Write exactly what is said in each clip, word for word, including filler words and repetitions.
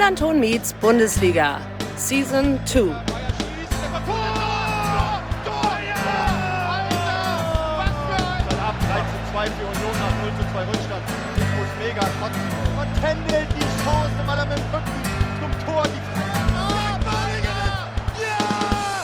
Millanton meets Bundesliga, Season zwei. drei zu zwei für Union nach null zu zwei Rückstand. Ich muss mega kotzen. Und Kendall die Chance, weil er mit dem Rücken zum Tor die Oh, ja!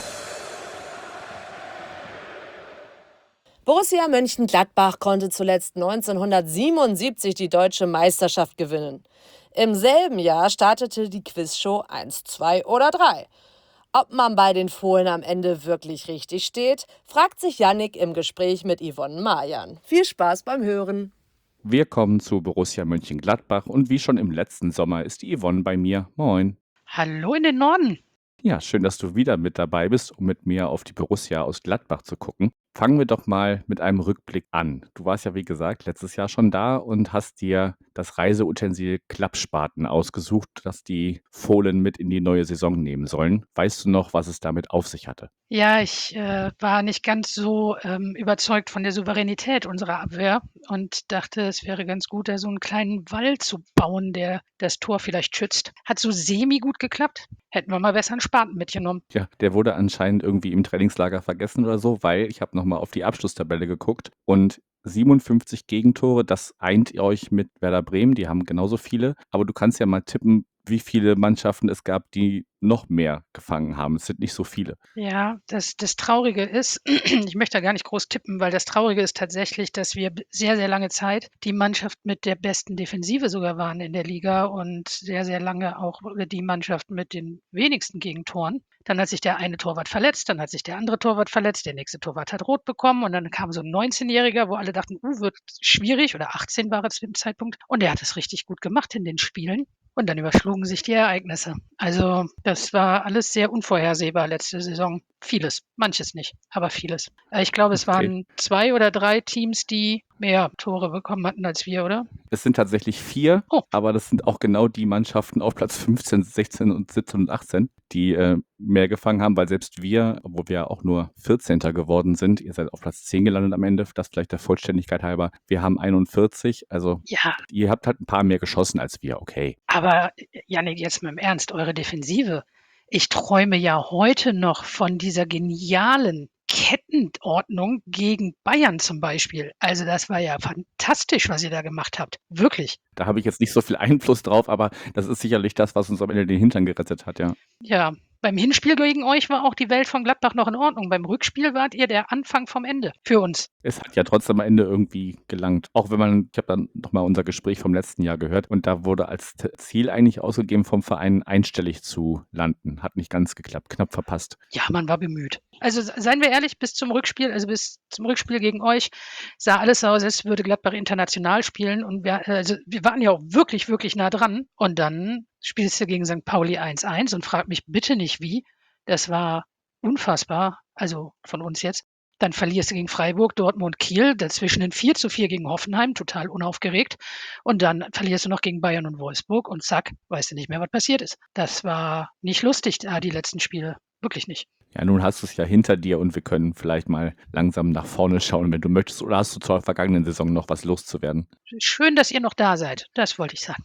Borussia Mönchengladbach konnte zuletzt neunzehnhundertsiebenundsiebzig die deutsche Meisterschaft gewinnen. Im selben Jahr startete die Quizshow eins, zwei oder drei. Ob man bei den Fohlen am Ende wirklich richtig steht, fragt sich Yannick im Gespräch mit Yvonne Majan. Viel Spaß beim Hören. Wir kommen zu Borussia Mönchengladbach und wie schon im letzten Sommer ist die Yvonne bei mir. Moin. Hallo in den Norden. Ja, schön, dass du wieder mit dabei bist, um mit mir auf die Borussia aus Gladbach zu gucken. Fangen wir doch mal mit einem Rückblick an. Du warst ja, wie gesagt, letztes Jahr schon da und hast dir das Reiseutensil Klappspaten ausgesucht, das die Fohlen mit in die neue Saison nehmen sollen. Weißt du noch, was es damit auf sich hatte? Ja, ich äh, war nicht ganz so ähm, überzeugt von der Souveränität unserer Abwehr und dachte, es wäre ganz gut, da so einen kleinen Wall zu bauen, der das Tor vielleicht schützt. Hat so semi gut geklappt. Hätten wir mal besser einen Spaten mitgenommen. Ja, der wurde anscheinend irgendwie im Trainingslager vergessen oder so, weil ich habe nochmal auf die Abschlusstabelle geguckt und siebenundfünfzig Gegentore, das eint ihr euch mit Werder Bremen, die haben genauso viele. Aber du kannst ja mal tippen, wie viele Mannschaften es gab, die noch mehr gefangen haben. Es sind nicht so viele. Ja, das, das Traurige ist, ich möchte da gar nicht groß tippen, weil das Traurige ist tatsächlich, dass wir sehr, sehr lange Zeit die Mannschaft mit der besten Defensive sogar waren in der Liga und sehr, sehr lange auch die Mannschaft mit den wenigsten Gegentoren. Dann hat sich der eine Torwart verletzt, dann hat sich der andere Torwart verletzt, der nächste Torwart hat rot bekommen und dann kam so ein neunzehnjähriger, wo alle dachten, uh, wird schwierig, oder achtzehn war er zu dem Zeitpunkt. Und der hat es richtig gut gemacht in den Spielen. Und dann überschlugen sich die Ereignisse. Also das war alles sehr unvorhersehbar letzte Saison. Vieles, manches nicht, aber vieles. Äh, Ich glaube, es Okay. waren zwei oder drei Teams, die mehr Tore bekommen hatten als wir, oder? Es sind tatsächlich vier, Oh. aber das sind auch genau die Mannschaften auf Platz fünfzehn, sechzehn und siebzehn und achtzehn, die äh, mehr gefangen haben, weil selbst wir, obwohl wir auch nur vierzehnter geworden sind, ihr seid auf Platz zehn gelandet am Ende, das vielleicht der Vollständigkeit halber, wir haben einundvierzig, also Ja, ihr habt halt ein paar mehr geschossen als wir, okay. aber äh, Jannik, jetzt mal im Ernst, eure Defensive. Ich träume ja heute noch von dieser genialen Kettenordnung gegen Bayern zum Beispiel. Also das war ja fantastisch, was ihr da gemacht habt. Wirklich. Da habe ich jetzt nicht so viel Einfluss drauf, aber das ist sicherlich das, was uns am Ende den Hintern gerettet hat, ja. Ja, beim Hinspiel gegen euch war auch die Welt von Gladbach noch in Ordnung. Beim Rückspiel wart ihr der Anfang vom Ende für uns. Es hat ja trotzdem am Ende irgendwie gelangt. Auch wenn man, ich habe dann nochmal unser Gespräch vom letzten Jahr gehört und da wurde als T- Ziel eigentlich ausgegeben vom Verein einstellig zu landen. Hat nicht ganz geklappt, knapp verpasst. Ja, man war bemüht. Also se- seien wir ehrlich, bis zum Rückspiel, also bis zum Rückspiel gegen euch, sah alles so aus, als würde Gladbach international spielen. Und wir, also wir waren ja auch wirklich, wirklich nah dran. Und dann spielst du gegen Sankt Pauli eins eins und frag mich bitte nicht wie. Das war unfassbar, also von uns jetzt. Dann verlierst du gegen Freiburg, Dortmund, Kiel, dazwischen ein vier zu vier gegen Hoffenheim, total unaufgeregt. Und dann verlierst du noch gegen Bayern und Wolfsburg und zack, weißt du nicht mehr, was passiert ist. Das war nicht lustig, da die letzten Spiele. Wirklich nicht. Ja, nun hast du es ja hinter dir und wir können vielleicht mal langsam nach vorne schauen, wenn du möchtest. Oder hast du zur vergangenen Saison noch was loszuwerden? Schön, dass ihr noch da seid. Das wollte ich sagen.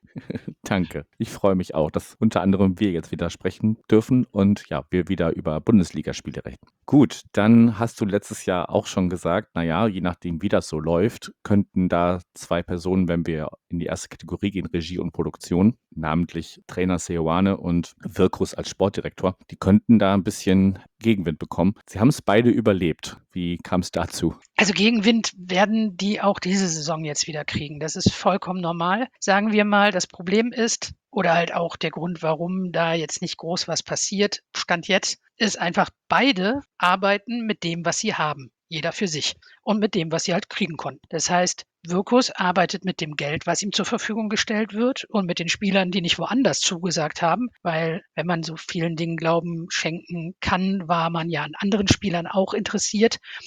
Danke. Ich freue mich auch, dass unter anderem wir jetzt wieder sprechen dürfen und ja, wir wieder über Bundesligaspiele reden. Gut, dann hast du letztes Jahr auch schon gesagt, naja, je nachdem, wie das so läuft, könnten da zwei Personen, wenn wir in die erste Kategorie gehen, Regie und Produktion, namentlich Trainer Seoane und Wirkus als Sportdirektor, die könnten da ein bisschen Gegenwind bekommen. Sie haben es beide überlebt. Wie kam es dazu? Also Gegenwind werden die auch diese Saison jetzt wieder kriegen. Das ist vollkommen normal. Sagen wir mal, das Problem ist, oder halt auch der Grund, warum da jetzt nicht groß was passiert, Stand jetzt, ist einfach, beide arbeiten mit dem, was sie haben. Jeder für sich. Und mit dem, was sie halt kriegen konnten. Das heißt, Wirkus arbeitet mit dem Geld, was ihm zur Verfügung gestellt wird und mit den Spielern, die nicht woanders zugesagt haben, weil wenn man so vielen Dingen Glauben schenken kann, war man ja an anderen Spielern auch interessiert.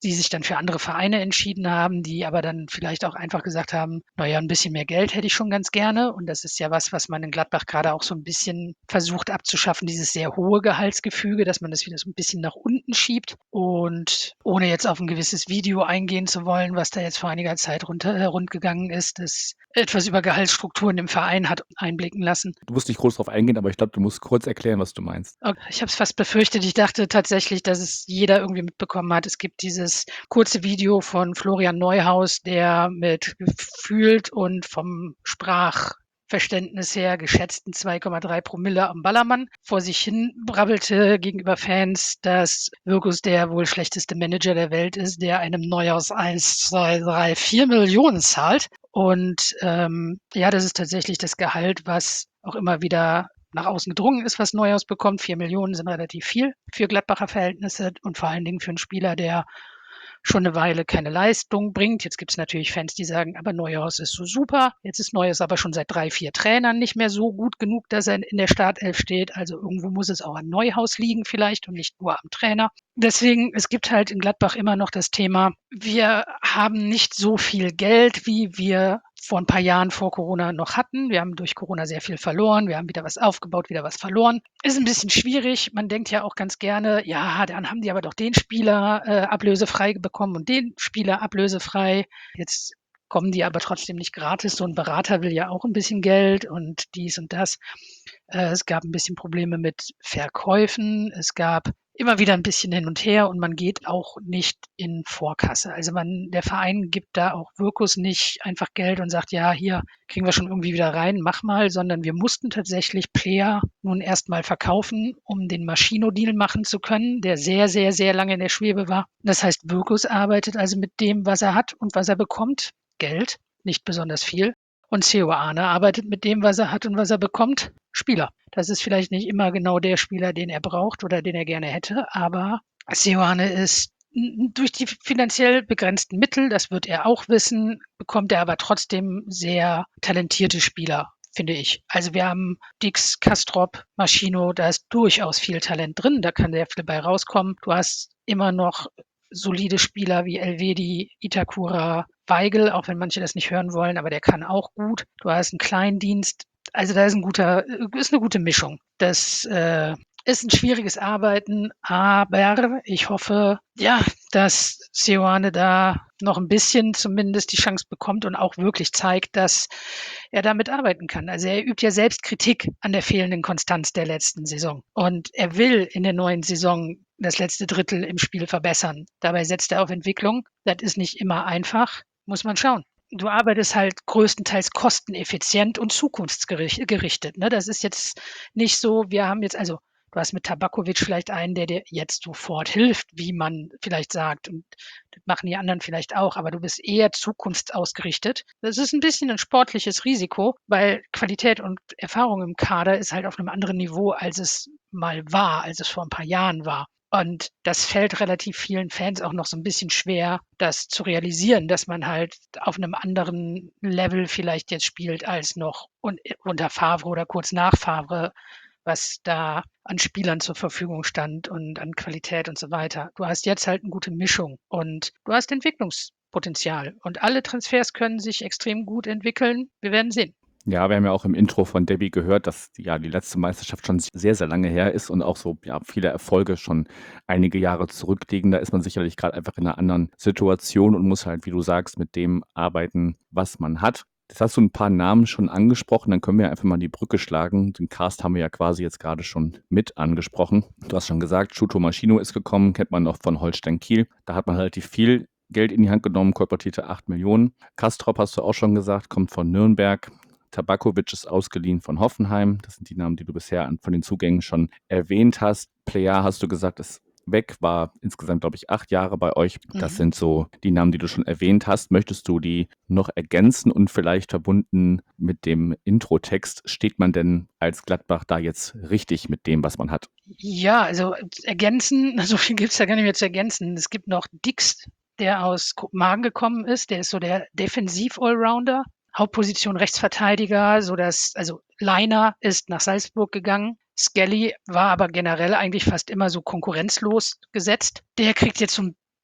die sich dann für andere Vereine entschieden haben, die aber dann vielleicht auch einfach gesagt haben, naja, ein bisschen mehr Geld hätte ich schon ganz gerne. Und das ist ja was, was man in Gladbach gerade auch so ein bisschen versucht abzuschaffen, dieses sehr hohe Gehaltsgefüge, dass man das wieder so ein bisschen nach unten schiebt. Und ohne jetzt auf ein gewisses Video eingehen zu wollen, was da jetzt vor einiger Zeit runter, äh, rundgegangen ist, das etwas über Gehaltsstrukturen im Verein hat einblicken lassen. Du musst nicht groß drauf eingehen, aber ich glaube, du musst kurz erklären, was du meinst. Okay, ich habe es fast befürchtet. Ich dachte tatsächlich, dass es jeder irgendwie mitbekommen hat. Es gibt dieses kurze Video von Florian Neuhaus, der mit gefühlt und vom Sprachverständnis her geschätzten zwei Komma drei Promille am Ballermann vor sich hin brabbelte gegenüber Fans, dass Wirkus der wohl schlechteste Manager der Welt ist, der einem Neuhaus eins, zwei, drei, vier Millionen zahlt. Und ähm, ja, das ist tatsächlich das Gehalt, was auch immer wieder nach außen gedrungen ist, was Neuhaus bekommt. Vier Millionen sind relativ viel für Gladbacher Verhältnisse und vor allen Dingen für einen Spieler, der schon eine Weile keine Leistung bringt. Jetzt gibt es natürlich Fans, die sagen, aber Neuhaus ist so super. Jetzt ist Neuhaus aber schon seit drei, vier Trainern nicht mehr so gut genug, dass er in der Startelf steht. Also irgendwo muss es auch an Neuhaus liegen vielleicht und nicht nur am Trainer. Deswegen, es gibt halt in Gladbach immer noch das Thema, wir haben nicht so viel Geld, wie wir vor ein paar Jahren vor Corona noch hatten. Wir haben durch Corona sehr viel verloren. Wir haben wieder was aufgebaut, wieder was verloren. Ist ein bisschen schwierig. Man denkt ja auch ganz gerne, ja, dann haben die aber doch den Spieler äh, ablösefrei bekommen und den Spieler ablösefrei. Jetzt kommen die aber trotzdem nicht gratis. So ein Berater will ja auch ein bisschen Geld und dies und das. Äh, es gab ein bisschen Probleme mit Verkäufen. Es gab immer wieder ein bisschen hin und her und man geht auch nicht in Vorkasse. Also man, der Verein gibt da auch Wirkus nicht einfach Geld und sagt, ja, hier kriegen wir schon irgendwie wieder rein, mach mal, sondern wir mussten tatsächlich Player nun erstmal verkaufen, um den Maschino-Deal machen zu können, der sehr, sehr, sehr lange in der Schwebe war. Das heißt, Wirkus arbeitet also mit dem, was er hat und was er bekommt, Geld, nicht besonders viel. Und Seoane arbeitet mit dem, was er hat und was er bekommt, Spieler. Das ist vielleicht nicht immer genau der Spieler, den er braucht oder den er gerne hätte, aber Seoane ist durch die finanziell begrenzten Mittel, das wird er auch wissen, bekommt er aber trotzdem sehr talentierte Spieler, finde ich. Also wir haben Dix, Kastrop, Maschino, da ist durchaus viel Talent drin, da kann der bei rauskommen. Du hast immer noch solide Spieler wie Elvedi, Itakura, Weigel, auch wenn manche das nicht hören wollen, aber der kann auch gut. Du hast einen Kleindienst. Also da ist ein guter, ist eine gute Mischung. Das äh, ist ein schwieriges Arbeiten, aber ich hoffe, ja, dass Seoane da noch ein bisschen zumindest die Chance bekommt und auch wirklich zeigt, dass er damit arbeiten kann. Also er übt ja selbst Kritik an der fehlenden Konstanz der letzten Saison. Und er will in der neuen Saison das letzte Drittel im Spiel verbessern. Dabei setzt er auf Entwicklung. Das ist nicht immer einfach, muss man schauen. Du arbeitest halt größtenteils kosteneffizient und zukunftsgerichtet. Ne? Das ist jetzt nicht so, wir haben jetzt, also du hast mit Tabakovic vielleicht einen, der dir jetzt sofort hilft, wie man vielleicht sagt. Und das machen die anderen vielleicht auch, aber du bist eher zukunftsausgerichtet. Das ist ein bisschen ein sportliches Risiko, weil Qualität und Erfahrung im Kader ist halt auf einem anderen Niveau, als es mal war, als es vor ein paar Jahren war. Und das fällt relativ vielen Fans auch noch so ein bisschen schwer, das zu realisieren, dass man halt auf einem anderen Level vielleicht jetzt spielt als noch un unter Favre oder kurz nach Favre, was da an Spielern zur Verfügung stand und an Qualität und so weiter. Du hast jetzt halt eine gute Mischung und du hast Entwicklungspotenzial. Und alle Transfers können sich extrem gut entwickeln. Wir werden sehen. Ja, wir haben ja auch im Intro von Debbie gehört, dass ja die letzte Meisterschaft schon sehr, sehr lange her ist und auch so ja, viele Erfolge schon einige Jahre zurückliegen. Da ist man sicherlich gerade einfach in einer anderen Situation und muss halt, wie du sagst, mit dem arbeiten, was man hat. Jetzt hast du ein paar Namen schon angesprochen, dann können wir einfach mal die Brücke schlagen. Den Cast haben wir ja quasi jetzt gerade schon mit angesprochen. Du hast schon gesagt, Shuto Maschino ist gekommen, kennt man noch von Holstein Kiel. Da hat man relativ viel Geld in die Hand genommen, kolportierte acht Millionen. Kastrop hast du auch schon gesagt, kommt von Nürnberg. Tabakovic ist ausgeliehen von Hoffenheim. Das sind die Namen, die du bisher von den Zugängen schon erwähnt hast. Plea hast du gesagt, ist weg, war insgesamt, glaube ich, acht Jahre bei euch. Das Mhm. sind so die Namen, die du schon erwähnt hast. Möchtest du die noch ergänzen und vielleicht verbunden mit dem Introtext, steht man denn als Gladbach da jetzt richtig mit dem, was man hat? Ja, also ergänzen, so viel gibt es ja gar nicht mehr zu ergänzen. Es gibt noch Dix, der aus Kopenhagen gekommen ist. Der ist so der Defensiv-Allrounder. Hauptposition Rechtsverteidiger, so dass, also Leiner ist nach Salzburg gegangen. Skelly war aber generell eigentlich fast immer so konkurrenzlos gesetzt. Der kriegt jetzt so ein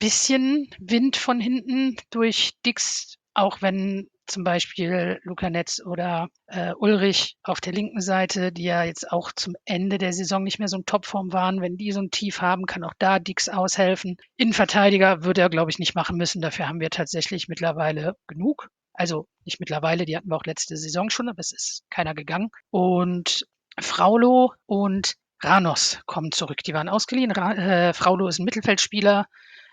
bisschen Wind von hinten durch Dix, auch wenn zum Beispiel Luca Netz oder äh, Ulrich auf der linken Seite, die ja jetzt auch zum Ende der Saison nicht mehr so in Topform waren, wenn die so ein Tief haben, kann auch da Dix aushelfen. Innenverteidiger würde er, glaube ich, nicht machen müssen. Dafür haben wir tatsächlich mittlerweile genug. Also nicht mittlerweile, die hatten wir auch letzte Saison schon, aber es ist keiner gegangen. Und Fraulo und Ranos kommen zurück. Die waren ausgeliehen. Ra äh, Fraulo ist ein Mittelfeldspieler,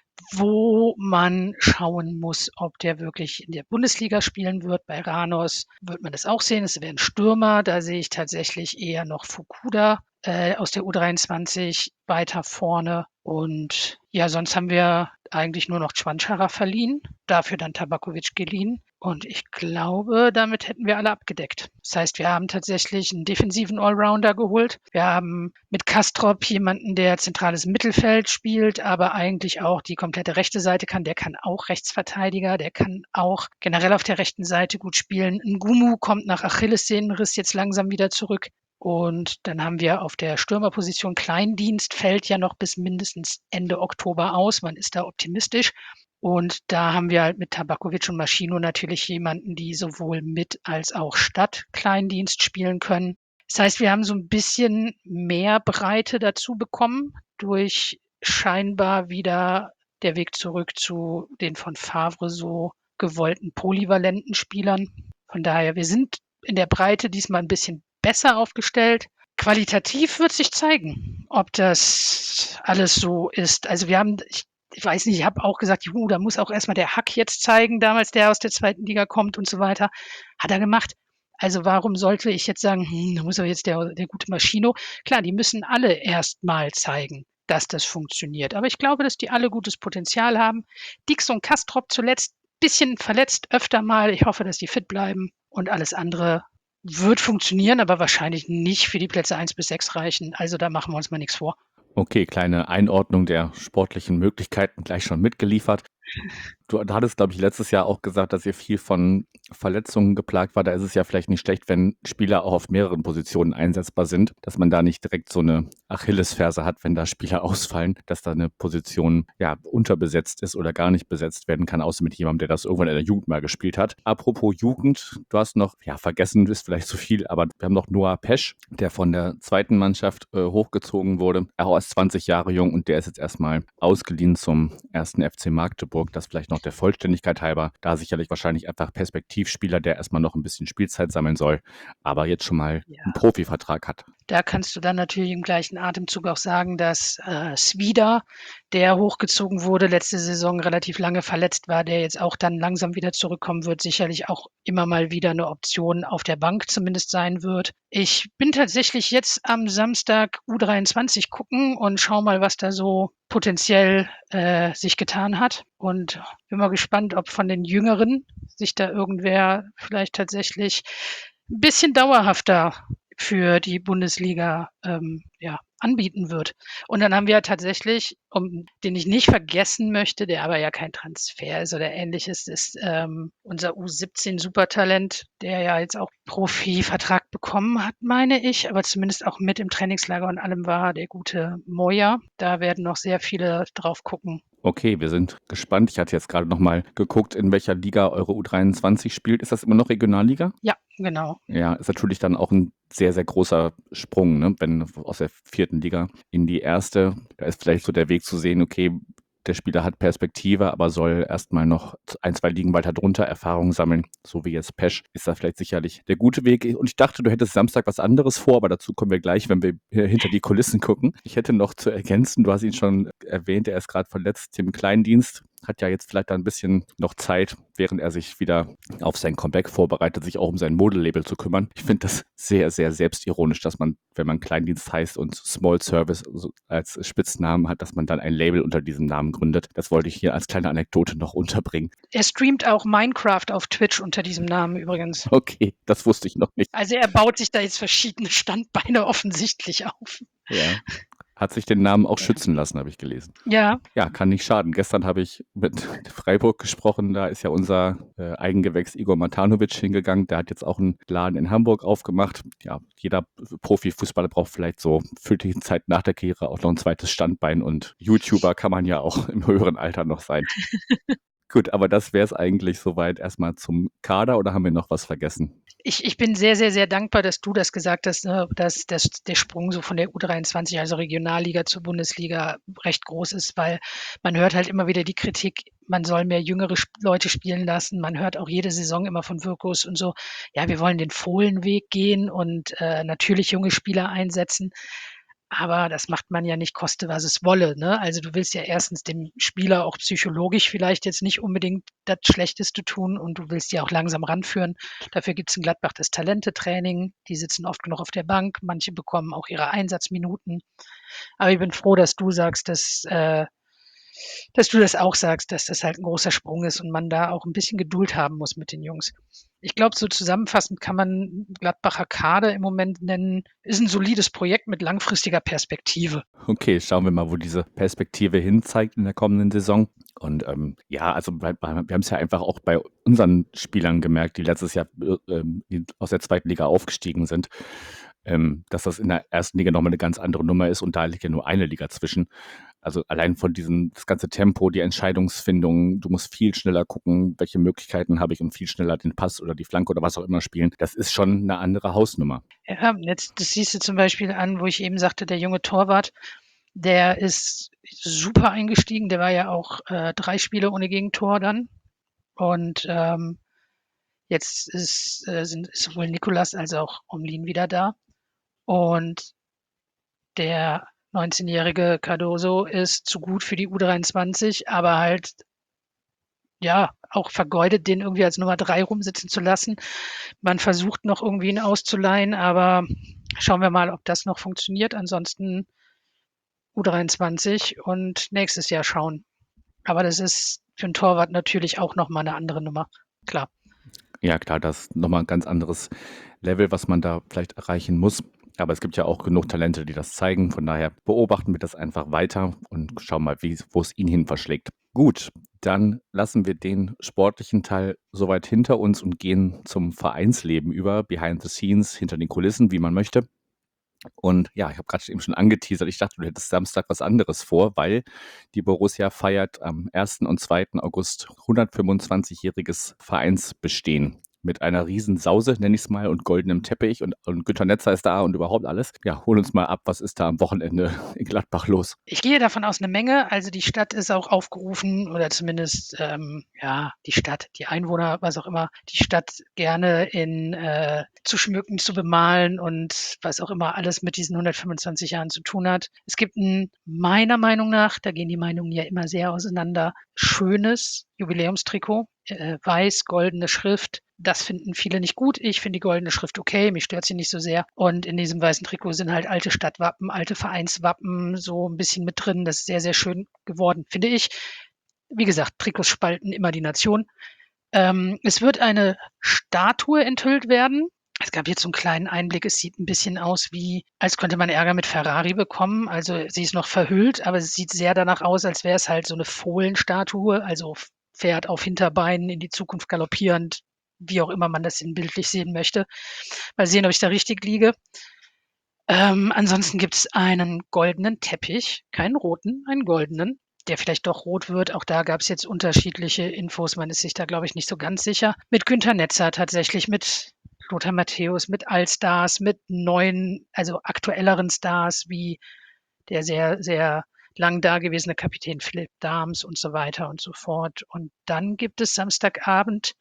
wo man schauen muss, ob der wirklich in der Bundesliga spielen wird. Bei Ranos wird man das auch sehen. Es wäre ein Stürmer. Da sehe ich tatsächlich eher noch Fukuda äh, aus der U dreiundzwanzig weiter vorne. Und ja, sonst haben wir eigentlich nur noch Schwanschara verliehen, dafür dann Tabakovic geliehen. Und ich glaube, damit hätten wir alle abgedeckt. Das heißt, wir haben tatsächlich einen defensiven Allrounder geholt. Wir haben mit Kastrop jemanden, der zentrales Mittelfeld spielt, aber eigentlich auch die komplette rechte Seite kann. Der kann auch Rechtsverteidiger, der kann auch generell auf der rechten Seite gut spielen. Ngumu kommt nach Achillessehnenriss jetzt langsam wieder zurück. Und dann haben wir auf der Stürmerposition Kleindienst, fällt ja noch bis mindestens Ende Oktober aus. Man ist da optimistisch. Und da haben wir halt mit Tabakovic und Maschino natürlich jemanden, die sowohl mit als auch statt Kleindienst spielen können. Das heißt, wir haben so ein bisschen mehr Breite dazu bekommen durch scheinbar wieder der Weg zurück zu den von Favre so gewollten polyvalenten Spielern. Von daher, wir sind in der Breite diesmal ein bisschen besser aufgestellt. Qualitativ wird sich zeigen, ob das alles so ist. Also wir haben, ich, ich weiß nicht, ich habe auch gesagt, juhu, da muss auch erstmal der Hack jetzt zeigen, damals der aus der zweiten Liga kommt und so weiter. Hat er gemacht. Also warum sollte ich jetzt sagen, hm, da muss aber jetzt der, der gute Maschino. Klar, die müssen alle erstmal zeigen, dass das funktioniert. Aber ich glaube, dass die alle gutes Potenzial haben. Dix und Kastrop zuletzt bisschen verletzt, öfter mal. Ich hoffe, dass die fit bleiben und alles andere wird funktionieren, aber wahrscheinlich nicht für die Plätze eins bis sechs reichen. Also da machen wir uns mal nichts vor. Okay, kleine Einordnung der sportlichen Möglichkeiten gleich schon mitgeliefert. Du hattest, glaube ich, letztes Jahr auch gesagt, dass ihr viel von Verletzungen geplagt war. Da ist es ja vielleicht nicht schlecht, wenn Spieler auch auf mehreren Positionen einsetzbar sind, dass man da nicht direkt so eine Achillesferse hat, wenn da Spieler ausfallen, dass da eine Position ja unterbesetzt ist oder gar nicht besetzt werden kann, außer mit jemandem, der das irgendwann in der Jugend mal gespielt hat. Apropos Jugend, du hast noch, ja, vergessen ist vielleicht zu viel, aber wir haben noch Noah Pesch, der von der zweiten Mannschaft äh, hochgezogen wurde. Er ist erst zwanzig Jahre jung und der ist jetzt erstmal ausgeliehen zum ersten F C Magdeburg. Das vielleicht noch der Vollständigkeit halber. Da sicherlich wahrscheinlich einfach Perspektivspieler, der erstmal noch ein bisschen Spielzeit sammeln soll, aber jetzt schon mal Ja. einen Profivertrag hat. Da kannst du dann natürlich im gleichen Atemzug auch sagen, dass äh, Svida, der hochgezogen wurde, letzte Saison relativ lange verletzt war, der jetzt auch dann langsam wieder zurückkommen wird, sicherlich auch immer mal wieder eine Option auf der Bank zumindest sein wird. Ich bin tatsächlich jetzt am Samstag U dreiundzwanzig gucken und schau mal, was da so potenziell äh, sich getan hat. Und bin mal gespannt, ob von den Jüngeren sich da irgendwer vielleicht tatsächlich ein bisschen dauerhafter für die Bundesliga ähm, ja, anbieten wird. Und dann haben wir tatsächlich, um den ich nicht vergessen möchte, der aber ja kein Transfer ist oder ähnliches, ist ähm, unser U siebzehn Supertalent, der ja jetzt auch Profivertrag bekommen hat, meine ich, aber zumindest auch mit im Trainingslager und allem war, der gute Moya. Da werden noch sehr viele drauf gucken. Okay, wir sind gespannt. Ich hatte jetzt gerade noch mal geguckt, in welcher Liga eure U dreiundzwanzig spielt. Ist das immer noch Regionalliga? Ja, genau. Ja, ist natürlich dann auch ein sehr, sehr großer Sprung, ne? Wenn aus der vierten Liga in die erste. Da ist vielleicht so der Weg zu sehen, okay, der Spieler hat Perspektive, aber soll erstmal noch ein, zwei Ligen weiter drunter Erfahrung sammeln, so wie jetzt Pesch, ist das vielleicht sicherlich der gute Weg. Und ich dachte, du hättest Samstag was anderes vor, aber dazu kommen wir gleich, wenn wir hier hinter die Kulissen gucken. Ich hätte noch zu ergänzen, du hast ihn schon erwähnt, er ist gerade verletzt, Tim Kleindienst. Hat ja jetzt vielleicht da ein bisschen noch Zeit, während er sich wieder auf sein Comeback vorbereitet, sich auch um sein Modelabel zu kümmern. Ich finde das sehr, sehr selbstironisch, dass man, wenn man Kleindienst heißt und Small Service als Spitznamen hat, dass man dann ein Label unter diesem Namen gründet. Das wollte ich hier als kleine Anekdote noch unterbringen. Er streamt auch Minecraft auf Twitch unter diesem Namen übrigens. Okay, das wusste ich noch nicht. Also er baut sich da jetzt verschiedene Standbeine offensichtlich auf. Ja. Hat sich den Namen auch schützen lassen, habe ich gelesen. Ja. Ja, kann nicht schaden. Gestern habe ich mit Freiburg gesprochen, da ist ja unser äh, Eigengewächs Igor Matanovic hingegangen. Der hat jetzt auch einen Laden in Hamburg aufgemacht. Ja, jeder Profifußballer braucht vielleicht so für die Zeit nach der Karriere auch noch ein zweites Standbein und YouTuber kann man ja auch im höheren Alter noch sein. Gut, aber das wäre es eigentlich soweit erstmal zum Kader oder haben wir noch was vergessen? Ich, ich bin sehr, sehr, sehr dankbar, dass du das gesagt hast, ne, dass, dass der Sprung so von der U dreiundzwanzig, also Regionalliga zur Bundesliga, recht groß ist, weil man hört halt immer wieder die Kritik, man soll mehr jüngere Sp- Leute spielen lassen. Man hört auch jede Saison immer von Wirkus und so, ja, wir wollen den Fohlenweg gehen und äh, natürlich junge Spieler einsetzen. Aber das macht man ja nicht, koste was es wolle, ne? Also, du willst ja erstens dem Spieler auch psychologisch vielleicht jetzt nicht unbedingt das Schlechteste tun und du willst die auch langsam ranführen. Dafür gibt's in Gladbach das Talentetraining. Die sitzen oft genug auf der Bank. Manche bekommen auch ihre Einsatzminuten. Aber ich bin froh, dass du sagst, dass, äh dass du das auch sagst, dass das halt ein großer Sprung ist und man da auch ein bisschen Geduld haben muss mit den Jungs. Ich glaube, so zusammenfassend kann man Gladbacher Kader im Moment nennen, ist ein solides Projekt mit langfristiger Perspektive. Okay, schauen wir mal, wo diese Perspektive hin zeigt in der kommenden Saison. Und ähm, ja, also bei, bei, wir haben es ja einfach auch bei unseren Spielern gemerkt, die letztes Jahr äh, ähm, die aus der zweiten Liga aufgestiegen sind, ähm, dass das in der ersten Liga nochmal eine ganz andere Nummer ist und da liegt ja nur eine Liga zwischen. Also allein von diesem, das ganze Tempo, die Entscheidungsfindung, du musst viel schneller gucken, welche Möglichkeiten habe ich und viel schneller den Pass oder die Flanke oder was auch immer spielen. Das ist schon eine andere Hausnummer. Ja, jetzt, das siehst du zum Beispiel an, wo ich eben sagte, der junge Torwart, der ist super eingestiegen. Der war ja auch äh, drei Spiele ohne Gegentor dann. Und ähm, jetzt ist, äh, sind, ist sowohl Nikolas als auch Omlin wieder da. Und der neunzehnjährige Cardoso ist zu gut für die U dreiundzwanzig, aber halt, ja, auch vergeudet, den irgendwie als Nummer drei rumsitzen zu lassen. Man versucht noch irgendwie ihn auszuleihen, aber schauen wir mal, ob das noch funktioniert. Ansonsten U dreiundzwanzig und nächstes Jahr schauen. Aber das ist für 'n Torwart natürlich auch noch mal 'ne andere Nummer, klar. Ja klar, das ist nochmal ein ganz anderes Level, was man da vielleicht erreichen muss. Aber es gibt ja auch genug Talente, die das zeigen. Von daher beobachten wir das einfach weiter und schauen mal, wie, wo es ihn hin verschlägt. Gut, dann lassen wir den sportlichen Teil soweit hinter uns und gehen zum Vereinsleben über, behind the scenes, hinter den Kulissen, wie man möchte. Und ja, ich habe gerade eben schon angeteasert, ich dachte, du hättest Samstag was anderes vor, weil die Borussia feiert am ersten und zweiten August hundertfünfundzwanzigjähriges Vereinsbestehen mit einer riesen Sause, nenne ich es mal, und goldenem Teppich und, und Günter Netzer ist da und überhaupt alles. Ja, hol uns mal ab, was ist da am Wochenende in Gladbach los? Ich gehe davon aus 'ne Menge. Also, die Stadt ist auch aufgerufen oder zumindest, ähm, ja, die Stadt, die Einwohner, was auch immer, die Stadt gerne in äh, zu schmücken, zu bemalen und was auch immer alles mit diesen hundertfünfundzwanzig Jahren zu tun hat. Es gibt 'n meiner Meinung nach, da gehen die Meinungen ja immer sehr auseinander, schönes Jubiläumstrikot, äh, weiß, goldene Schrift. Das finden viele nicht gut. Ich finde die goldene Schrift okay, mich stört sie nicht so sehr. Und in diesem weißen Trikot sind halt alte Stadtwappen, alte Vereinswappen so ein bisschen mit drin. Das ist sehr, sehr schön geworden, finde ich. Wie gesagt, Trikots spalten immer die Nation. Ähm, es wird eine Statue enthüllt werden. Es gab jetzt so einen kleinen Einblick. Es sieht ein bisschen aus wie, als könnte man Ärger mit Ferrari bekommen. Also, sie ist noch verhüllt, aber es sieht sehr danach aus, als wäre es halt so eine Fohlenstatue, also Pferd auf Hinterbeinen in die Zukunft galoppierend, wie auch immer man das sinnbildlich sehen möchte. Mal sehen, ob ich da richtig liege. Ähm, ansonsten gibt's einen goldenen Teppich, keinen roten, einen goldenen, der vielleicht doch rot wird. Auch da gab's jetzt unterschiedliche Infos. Man ist sich da, glaube ich, nicht so ganz sicher. Mit Günter Netzer tatsächlich, mit Lothar Matthäus, mit Allstars, mit neuen, also aktuelleren Stars wie der sehr, sehr lang dagewesene Kapitän Philipp Dahms und so weiter und so fort. Und dann gibt es Samstagabend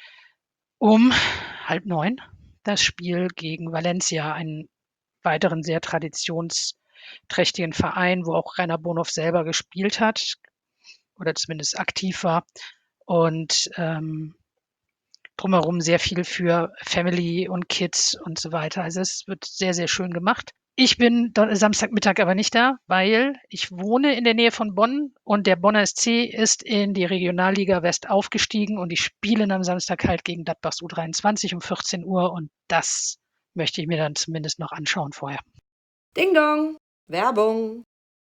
um halb neun das Spiel gegen Valencia, einen weiteren sehr traditionsträchtigen Verein, wo auch Rainer Bonhoff selber gespielt hat oder zumindest aktiv war und, ähm, drumherum sehr viel für Family und Kids und so weiter. Also, es wird sehr, sehr schön gemacht. Ich bin Don Samstagmittag aber nicht da, weil ich wohne in der Nähe von Bonn und der Bonner S C ist in die Regionalliga West aufgestiegen und die spielen am Samstag halt gegen Gladbachs U dreiundzwanzig um vierzehn Uhr und das möchte ich mir dann zumindest noch anschauen vorher. Ding Dong, Werbung.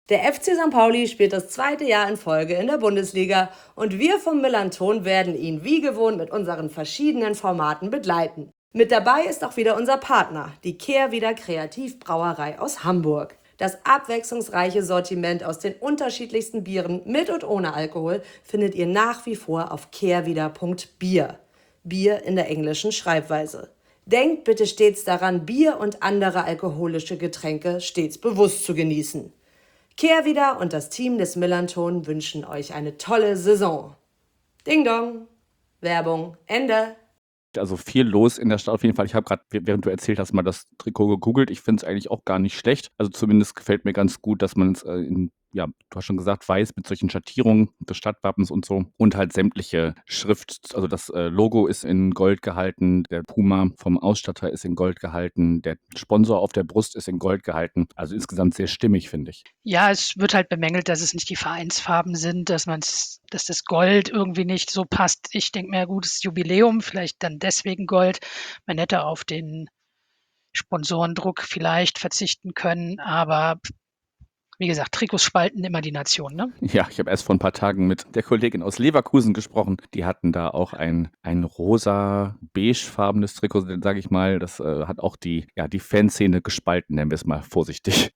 Der F C Sankt Pauli spielt das zweite Jahr in Folge in der Bundesliga und wir vom Millanton werden ihn wie gewohnt mit unseren verschiedenen Formaten begleiten. Mit dabei ist auch wieder unser Partner, die Kehrwieder Kreativbrauerei aus Hamburg. Das abwechslungsreiche Sortiment aus den unterschiedlichsten Bieren mit und ohne Alkohol findet ihr nach wie vor auf kehrwieder punkt bier. Bier in der englischen Schreibweise. Denkt bitte stets daran, Bier und andere alkoholische Getränke stets bewusst zu genießen. Kehrwieder und das Team des Millanton wünschen euch eine tolle Saison. Ding Dong. Werbung Ende. Also viel los in der Stadt auf jeden Fall. Ich habe gerade, während du erzählt hast, mal das Trikot gegoogelt. Ich finde es eigentlich auch gar nicht schlecht. Also zumindest gefällt mir ganz gut, dass man es äh, in, ja, du hast schon gesagt, weiß mit solchen Schattierungen des Stadtwappens und so. Und halt sämtliche Schrift, also das äh, Logo ist in Gold gehalten, der Puma vom Ausstatter ist in Gold gehalten, der Sponsor auf der Brust ist in Gold gehalten. Also insgesamt sehr stimmig, finde ich. Ja, es wird halt bemängelt, dass es nicht die Vereinsfarben sind, dass man's dass das Gold irgendwie nicht so passt. Ich denke mir, gut, das Jubiläum, vielleicht dann deswegen Gold. Man hätte auf den Sponsorendruck vielleicht verzichten können, aber wie gesagt, Trikots spalten immer die Nation, ne? Ja, ich habe erst vor ein paar Tagen mit der Kollegin aus Leverkusen gesprochen. Die hatten da auch ein, ein rosa beigefarbenes Trikot, sage ich mal. Das äh, hat auch die, ja, die Fanszene gespalten, nennen wir es mal vorsichtig.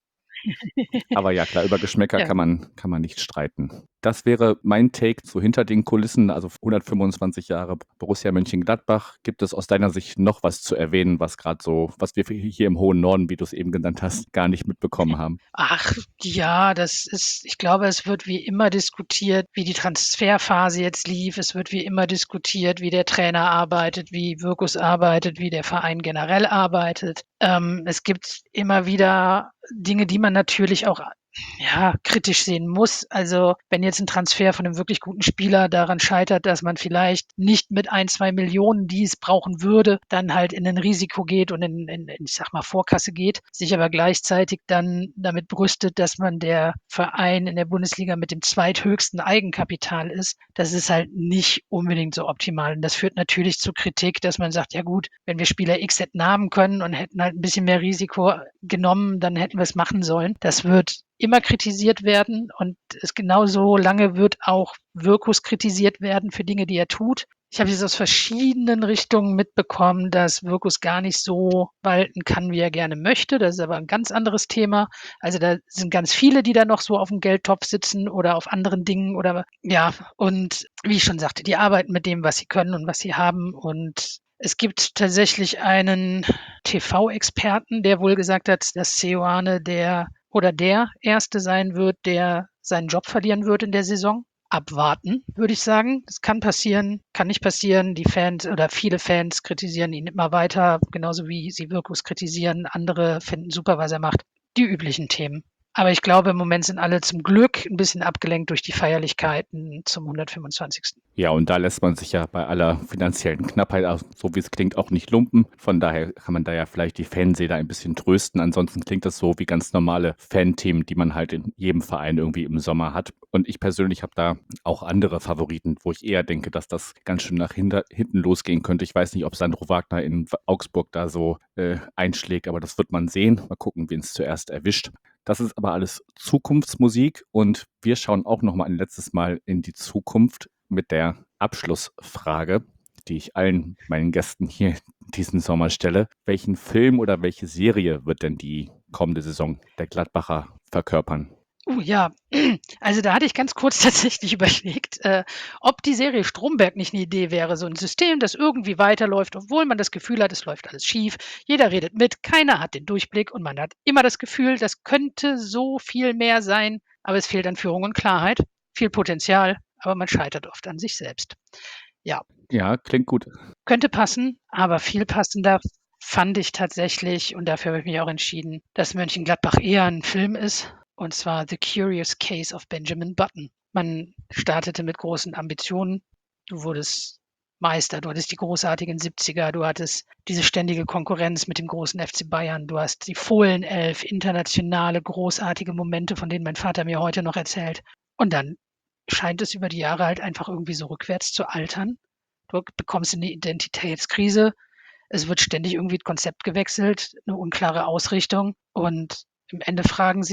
Aber ja, klar, über Geschmäcker Ja. kann man, kann man nicht streiten. Das wäre mein Take zu hinter den Kulissen, also hundertfünfundzwanzig Jahre Borussia Mönchengladbach. Gibt es aus deiner Sicht noch was zu erwähnen, was gerade so, was wir hier im hohen Norden, wie du es eben genannt hast, gar nicht mitbekommen haben? Ach ja, das ist, ich glaube, es wird wie immer diskutiert, wie die Transferphase jetzt lief. Es wird wie immer diskutiert, wie der Trainer arbeitet, wie Wirkus arbeitet, wie der Verein generell arbeitet. Ähm, es gibt immer wieder Dinge, die man natürlich auch ja, kritisch sehen muss. Also wenn jetzt ein Transfer von einem wirklich guten Spieler daran scheitert, dass man vielleicht nicht mit ein, zwei Millionen, die es brauchen würde, dann halt in ein Risiko geht und in, in, in ich sag mal, Vorkasse geht, sich aber gleichzeitig dann damit brüstet, dass man der Verein in der Bundesliga mit dem zweithöchsten Eigenkapital ist, das ist halt nicht unbedingt so optimal. Und das führt natürlich zu Kritik, dass man sagt, ja gut, wenn wir Spieler X hätten haben können und hätten halt ein bisschen mehr Risiko genommen, dann hätten wir es machen sollen. Das wird immer kritisiert werden und es genauso lange wird auch Wirkus kritisiert werden für Dinge, die er tut. Ich habe jetzt aus verschiedenen Richtungen mitbekommen, dass Wirkus gar nicht so walten kann, wie er gerne möchte. Das ist aber ein ganz anderes Thema. Also da sind ganz viele, die da noch so auf dem Geldtopf sitzen oder auf anderen Dingen oder ja, und wie ich schon sagte, die arbeiten mit dem, was sie können und was sie haben. Und es gibt tatsächlich einen T V-Experten, der wohl gesagt hat, dass Seoane der oder der Erste sein wird, der seinen Job verlieren wird in der Saison. Abwarten, würde ich sagen. Das kann passieren, kann nicht passieren. Die Fans oder viele Fans kritisieren ihn immer weiter, genauso wie sie Wirkus kritisieren. Andere finden super, was er macht. Die üblichen Themen. Aber ich glaube, im Moment sind alle zum Glück ein bisschen abgelenkt durch die Feierlichkeiten zum hundertfünfundzwanzigsten Ja, und da lässt man sich ja bei aller finanziellen Knappheit, auch so wie es klingt, auch nicht lumpen. Von daher kann man da ja vielleicht die Fanseele ein bisschen trösten. Ansonsten klingt das so wie ganz normale Fan-Themen, die man halt in jedem Verein irgendwie im Sommer hat. Und ich persönlich habe da auch andere Favoriten, wo ich eher denke, dass das ganz schön nach hinter, hinten losgehen könnte. Ich weiß nicht, ob Sandro Wagner in Augsburg da so äh, einschlägt, aber das wird man sehen. Mal gucken, wen es zuerst erwischt. Das ist aber alles Zukunftsmusik und wir schauen auch noch mal ein letztes Mal in die Zukunft mit der Abschlussfrage, die ich allen meinen Gästen hier diesen Sommer stelle. Welchen Film oder welche Serie wird denn die kommende Saison der Gladbacher verkörpern? Uh, ja, also da hatte ich ganz kurz tatsächlich überlegt, äh, ob die Serie Stromberg nicht eine Idee wäre. So ein System, das irgendwie weiterläuft, obwohl man das Gefühl hat, es läuft alles schief. Jeder redet mit, keiner hat den Durchblick und man hat immer das Gefühl, das könnte so viel mehr sein, aber es fehlt an Führung und Klarheit, viel Potenzial, aber man scheitert oft an sich selbst. Ja, Ja, klingt gut. könnte passen, aber viel passender fand ich tatsächlich, und dafür habe ich mich auch entschieden, dass Mönchengladbach eher ein Film ist, und zwar The Curious Case of Benjamin Button. Man startete mit großen Ambitionen. Du wurdest Meister, du hattest die großartigen siebziger, du hattest diese ständige Konkurrenz mit dem großen F C Bayern, du hast die Fohlenelf, internationale, großartige Momente, von denen mein Vater mir heute noch erzählt. Und dann scheint es über die Jahre halt einfach irgendwie so rückwärts zu altern. Du bekommst eine Identitätskrise. Es wird ständig irgendwie das Konzept gewechselt, eine unklare Ausrichtung. Und im Ende fragen sich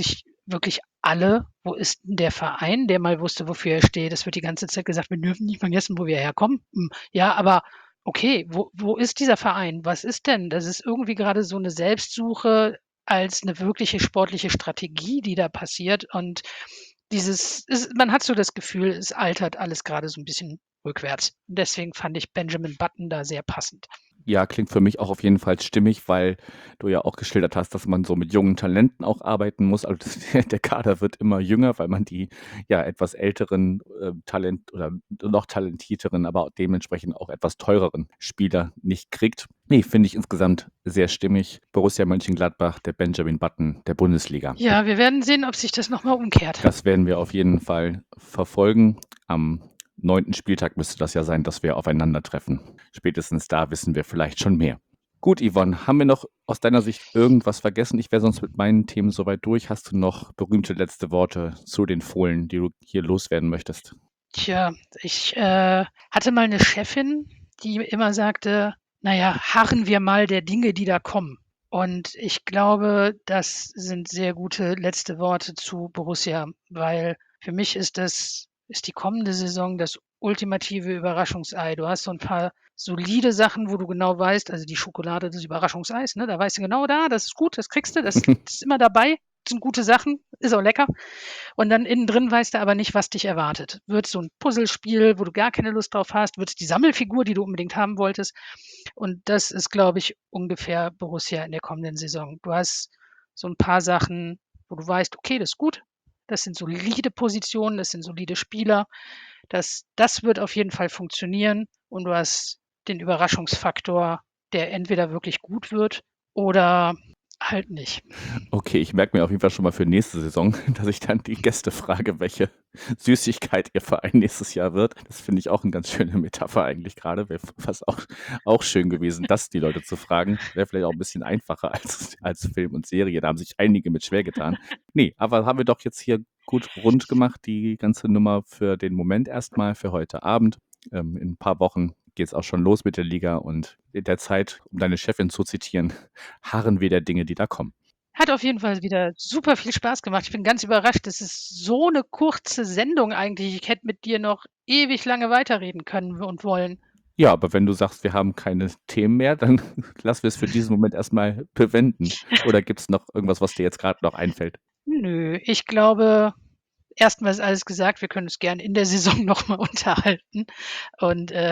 wirklich alle, wo ist denn der Verein, der mal wusste, wofür er steht? Es wird die ganze Zeit gesagt, wir dürfen nicht vergessen, wo wir herkommen. Hm, ja, aber okay, wo wo ist dieser Verein? Was ist denn? Das ist irgendwie gerade so eine Selbstsuche als eine wirkliche sportliche Strategie, die da passiert und dieses es man hat so das Gefühl, es altert alles gerade so ein bisschen rückwärts. Deswegen fand ich Benjamin Button da sehr passend. Ja, klingt für mich auch auf jeden Fall stimmig, weil du ja auch geschildert hast, dass man so mit jungen Talenten auch arbeiten muss. Also das, der Kader wird immer jünger, weil man die ja etwas älteren äh, Talent oder noch talentierteren, aber dementsprechend auch etwas teureren Spieler nicht kriegt. Nee, finde ich insgesamt sehr stimmig. Borussia Mönchengladbach, der Benjamin Button der Bundesliga. Ja, wir werden sehen, ob sich das noch mal umkehrt. Das werden wir auf jeden Fall verfolgen. Am neunten Spieltag müsste das ja sein, dass wir aufeinandertreffen. Spätestens da wissen wir vielleicht schon mehr. Gut, Yvonne, haben wir noch aus deiner Sicht irgendwas vergessen? Ich wäre sonst mit meinen Themen soweit durch. Hast du noch berühmte letzte Worte zu den Fohlen, die du hier loswerden möchtest? Tja, ich äh, hatte mal eine Chefin, die immer sagte, naja, harren wir mal der Dinge, die da kommen. Und ich glaube, das sind sehr gute letzte Worte zu Borussia, weil für mich ist das ist die kommende Saison das ultimative Überraschungsei. Du hast so ein paar solide Sachen, wo du genau weißt, also die Schokolade des Überraschungseis, ne, da weißt du genau, da, das ist gut, das kriegst du, das ist immer dabei, das sind gute Sachen, ist auch lecker. Und dann innen drin weißt du aber nicht, was dich erwartet. Wird so ein Puzzlespiel, wo du gar keine Lust drauf hast? Wird es die Sammelfigur, die du unbedingt haben wolltest? Und das ist, glaube ich, ungefähr Borussia in der kommenden Saison. Du hast so ein paar Sachen, wo du weißt, okay, das ist gut. Das sind solide Positionen, das sind solide Spieler. Das das wird auf jeden Fall funktionieren und du hast den Überraschungsfaktor, der entweder wirklich gut wird oder halt nicht. Okay, ich merke mir auf jeden Fall schon mal für nächste Saison, dass ich dann die Gäste frage, welche Süßigkeit ihr Verein nächstes Jahr wird. Das finde ich auch eine ganz schöne Metapher eigentlich gerade. Wäre fast auch, auch schön gewesen, das die Leute zu fragen. Wäre vielleicht auch ein bisschen einfacher als, als Film und Serie. Da haben sich einige mit schwer getan. Nee, aber haben wir doch jetzt hier gut rund gemacht, die ganze Nummer für den Moment erstmal, für heute Abend. Ähm, in ein paar Wochen geht es auch schon los mit der Liga und in der Zeit, um deine Chefin zu zitieren, harren wir der Dinge, die da kommen. Hat auf jeden Fall wieder super viel Spaß gemacht. Ich bin ganz überrascht. Das ist so eine kurze Sendung eigentlich. Ich hätte mit dir noch ewig lange weiterreden können und wollen. Ja, aber wenn du sagst, wir haben keine Themen mehr, dann lassen wir es für diesen Moment erstmal bewenden. Oder gibt es noch irgendwas, was dir jetzt gerade noch einfällt? Nö, ich glaube, erstmal ist alles gesagt. Wir können uns gern in der Saison noch mal unterhalten und, äh,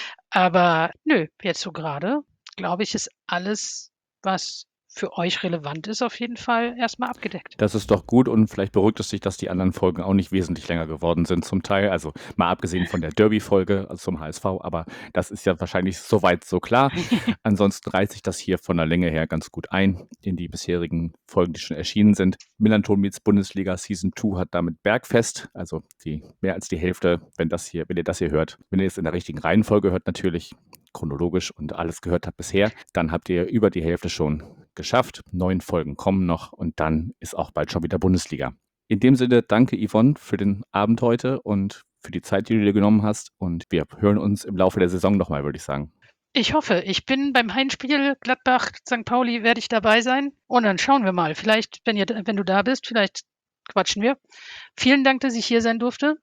aber nö, jetzt so gerade, glaube ich, ist alles, was für euch relevant ist, auf jeden Fall erst mal abgedeckt. Das ist doch gut und vielleicht beruhigt es dich, dass die anderen Folgen auch nicht wesentlich länger geworden sind zum Teil. Also mal abgesehen von der Derby-Folge also zum H S V, aber das ist ja wahrscheinlich soweit so klar. Ansonsten reiht sich das hier von der Länge her ganz gut ein in die bisherigen Folgen, die schon erschienen sind. Millanton meets Bundesliga Season zwei hat damit Bergfest, also die mehr als die Hälfte, wenn das hier, wenn ihr das hier hört. Wenn ihr es in der richtigen Reihenfolge hört natürlich, chronologisch und alles gehört habt bisher, dann habt ihr über die Hälfte schon geschafft. Neun Folgen kommen noch und dann ist auch bald schon wieder Bundesliga. In dem Sinne, danke Yvonne für den Abend heute und für die Zeit, die du dir genommen hast. Und wir hören uns im Laufe der Saison nochmal, würde ich sagen. Ich hoffe, ich bin beim Heimspiel Gladbach Sankt Pauli werde ich dabei sein und dann schauen wir mal. Vielleicht, wenn ihr wenn du da bist, vielleicht quatschen wir. Vielen Dank, dass ich hier sein durfte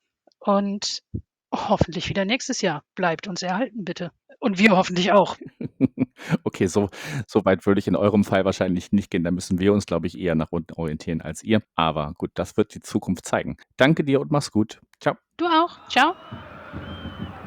und hoffentlich wieder nächstes Jahr. Bleibt uns erhalten, bitte. Und wir hoffentlich auch. Okay, so, so weit würde ich in eurem Fall wahrscheinlich nicht gehen. Da müssen wir uns, glaube ich, eher nach unten orientieren als ihr. Aber gut, das wird die Zukunft zeigen. Danke dir und mach's gut. Ciao. Du auch. Ciao.